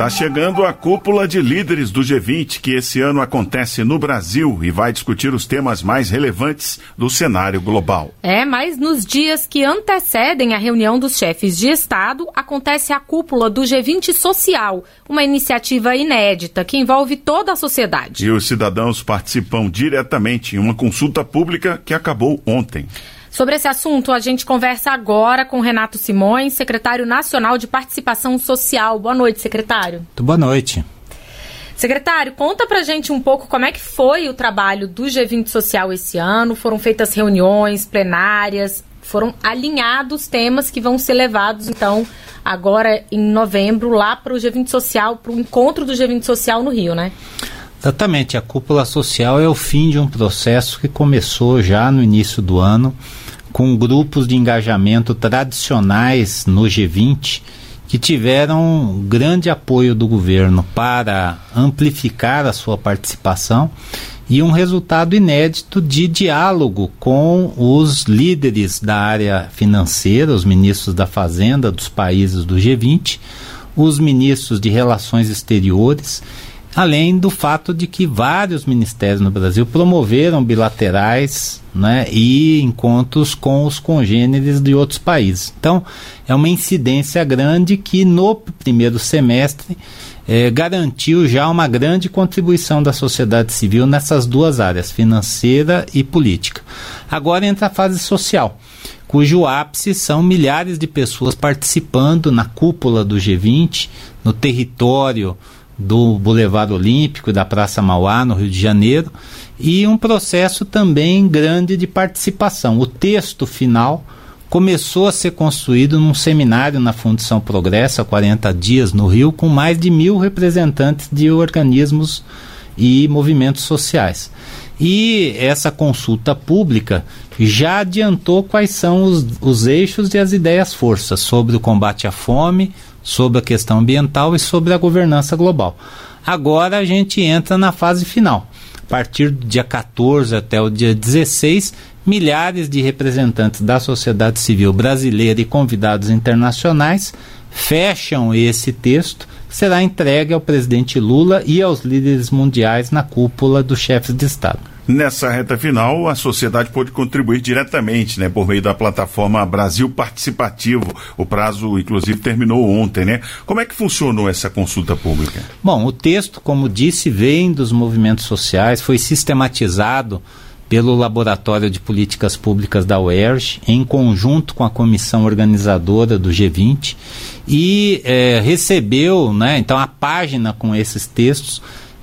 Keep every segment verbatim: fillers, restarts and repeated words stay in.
Está chegando a cúpula de líderes do G vinte, que esse ano acontece no Brasil e vai discutir os temas mais relevantes do cenário global. É, mas nos dias que antecedem a reunião dos chefes de Estado, acontece a cúpula do G vinte Social, uma iniciativa inédita que envolve toda a sociedade. E os cidadãos participam diretamente em uma consulta pública que acabou ontem. Sobre esse assunto, a gente conversa agora com Renato Simões, secretário nacional de Participação Social. Boa noite, secretário. Muito boa noite. Secretário, conta pra gente um pouco como é que foi o trabalho do G vinte Social esse ano. Foram feitas reuniões plenárias, foram alinhados temas que vão ser levados, então, agora em novembro, lá para o G vinte Social, para o encontro do G vinte Social no Rio, né? Exatamente, a cúpula social é o fim de um processo que começou já no início do ano, com grupos de engajamento tradicionais no G vinte, que tiveram grande apoio do governo para amplificar a sua participação e um resultado inédito de diálogo com os líderes da área financeira, os ministros da Fazenda dos países do G vinte, os ministros de Relações Exteriores, além do fato de que vários ministérios no Brasil promoveram bilaterais, né, e encontros com os congêneres de outros países. Então, é uma incidência grande que no primeiro semestre eh, garantiu já uma grande contribuição da sociedade civil nessas duas áreas, financeira e política. Agora entra a fase social, cujo ápice são milhares de pessoas participando na cúpula do G vinte, no território do Boulevard Olímpico e da Praça Mauá, no Rio de Janeiro, e um processo também grande de participação. O texto final começou a ser construído num seminário na Fundação Progresso, há quarenta dias, no Rio, com mais de mil representantes de organismos e movimentos sociais. E essa consulta pública já adiantou quais são os, os eixos e as ideias-forças sobre o combate à fome, sobre a questão ambiental e sobre a governança global. Agora a gente entra na fase final. A partir do dia quatorze até o dia dezesseis, milhares de representantes da sociedade civil brasileira e convidados internacionais fecham esse texto, que será entregue ao presidente Lula e aos líderes mundiais na cúpula dos chefes de Estado. Nessa reta final, a sociedade pode contribuir diretamente, né, por meio da plataforma Brasil Participativo. O prazo, inclusive, terminou ontem, né? Como é que funcionou essa consulta pública? Bom, o texto, como disse, vem dos movimentos sociais, foi sistematizado pelo Laboratório de Políticas Públicas da U E R J, em conjunto com a comissão organizadora do G vinte, e é, recebeu, né, então a página com esses textos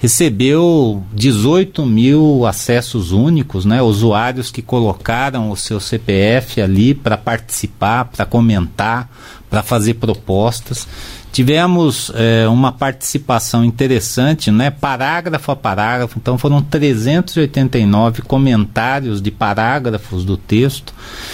recebeu dezoito mil acessos únicos, né, usuários que colocaram o seu C P F ali para participar, para comentar, para fazer propostas. Tivemos é, uma participação interessante, né, parágrafo a parágrafo, então foram trezentos e oitenta e nove comentários de parágrafos do texto,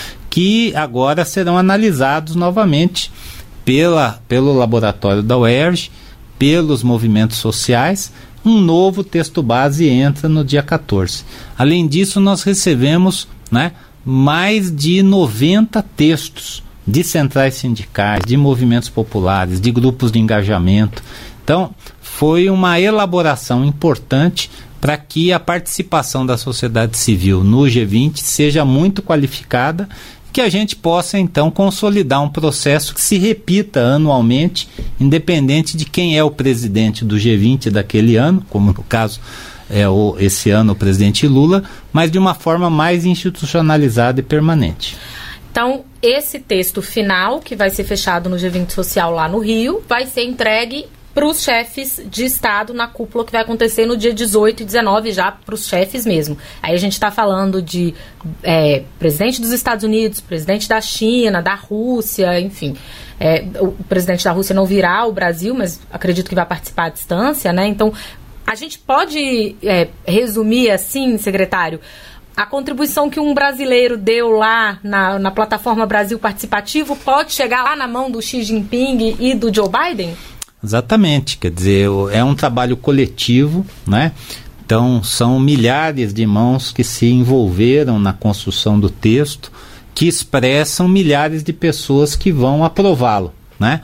que agora serão analisados novamente pela, pelo laboratório da U E R J, pelos movimentos sociais. Um novo texto base entra no dia quatorze. Além disso, nós recebemos, né, mais de noventa textos de centrais sindicais, de movimentos populares, de grupos de engajamento. Então, foi uma elaboração importante para que a participação da sociedade civil no G vinte seja muito qualificada, que a gente possa, então, consolidar um processo que se repita anualmente, independente de quem é o presidente do G vinte daquele ano, como no caso é o, esse ano o presidente Lula, mas de uma forma mais institucionalizada e permanente. Então, esse texto final, que vai ser fechado no G vinte Social lá no Rio, vai ser entregue para os chefes de Estado na cúpula que vai acontecer no dia dezoito e dezenove, já para os chefes mesmo. Aí a gente está falando de é, presidente dos Estados Unidos, presidente da China, da Rússia, enfim. É, o presidente da Rússia não virá ao Brasil, mas acredito que vai participar à distância, né? Então, a gente pode é, resumir assim, secretário, a contribuição que um brasileiro deu lá na, na plataforma Brasil Participativo pode chegar lá na mão do Xi Jinping e do Joe Biden? Exatamente, quer dizer, é um trabalho coletivo, né? Então são milhares de mãos que se envolveram na construção do texto, que expressam milhares de pessoas que vão aprová-lo, né?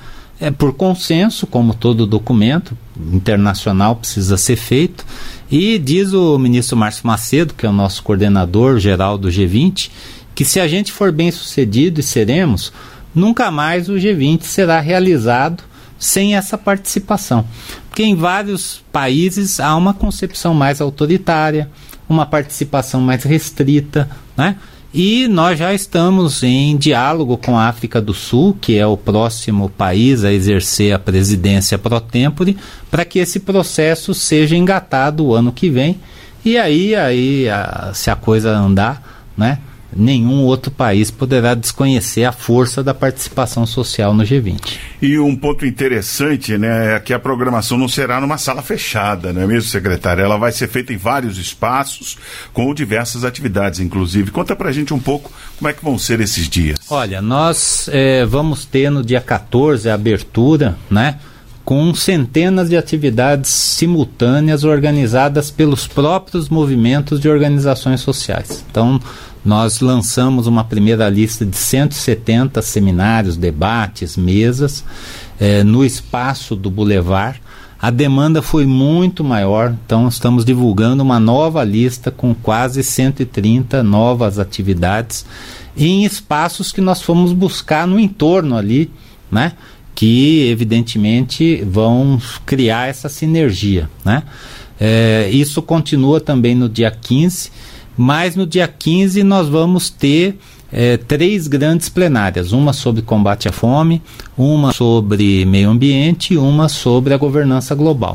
é por consenso, como todo documento internacional precisa ser feito, e diz o ministro Márcio Macedo, que é o nosso coordenador geral do G vinte, que se a gente for bem sucedido, e seremos, nunca mais o G vinte será realizado sem essa participação. Porque em vários países há uma concepção mais autoritária, uma participação mais restrita, né? E nós já estamos em diálogo com a África do Sul, que é o próximo país a exercer a presidência pro tempore, para que esse processo seja engatado o ano que vem. E aí, aí a, se a coisa andar, né, nenhum outro país poderá desconhecer a força da participação social no G vinte. E um ponto interessante, né, é que a programação não será numa sala fechada, não é mesmo, secretário? Ela vai ser feita em vários espaços, com diversas atividades, inclusive. Conta pra gente um pouco como é que vão ser esses dias. Olha, nós é, vamos ter no dia quatorze a abertura, né, com centenas de atividades simultâneas organizadas pelos próprios movimentos de organizações sociais. Então, nós lançamos uma primeira lista de cento e setenta seminários, debates, mesas, eh, no espaço do Boulevard. A demanda foi muito maior, então estamos divulgando uma nova lista com quase cento e trinta novas atividades em espaços que nós fomos buscar no entorno ali, né? Que evidentemente vão criar essa sinergia, né? É, isso continua também no dia quinze, mas no dia quinze nós vamos ter é, três grandes plenárias, uma sobre combate à fome, uma sobre meio ambiente e uma sobre a governança global.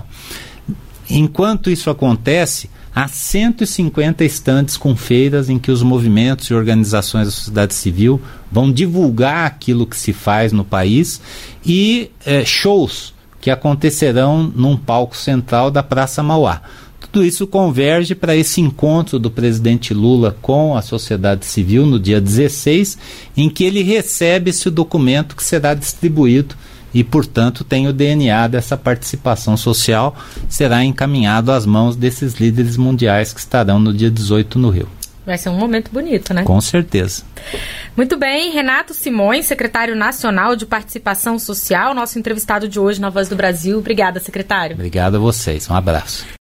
Enquanto isso acontece, há cento e cinquenta estandes com feiras em que os movimentos e organizações da sociedade civil vão divulgar aquilo que se faz no país e é, shows que acontecerão num palco central da Praça Mauá. Tudo isso converge para esse encontro do presidente Lula com a sociedade civil no dia dezesseis, em que ele recebe esse documento que será distribuído e, portanto, tem o D N A dessa participação social, será encaminhado às mãos desses líderes mundiais que estarão no dia dezoito no Rio. Vai ser um momento bonito, né? Com certeza. Muito bem, Renato Simões, secretário nacional de participação social, nosso entrevistado de hoje na Voz do Brasil. Obrigada, secretário. Obrigado a vocês, um abraço.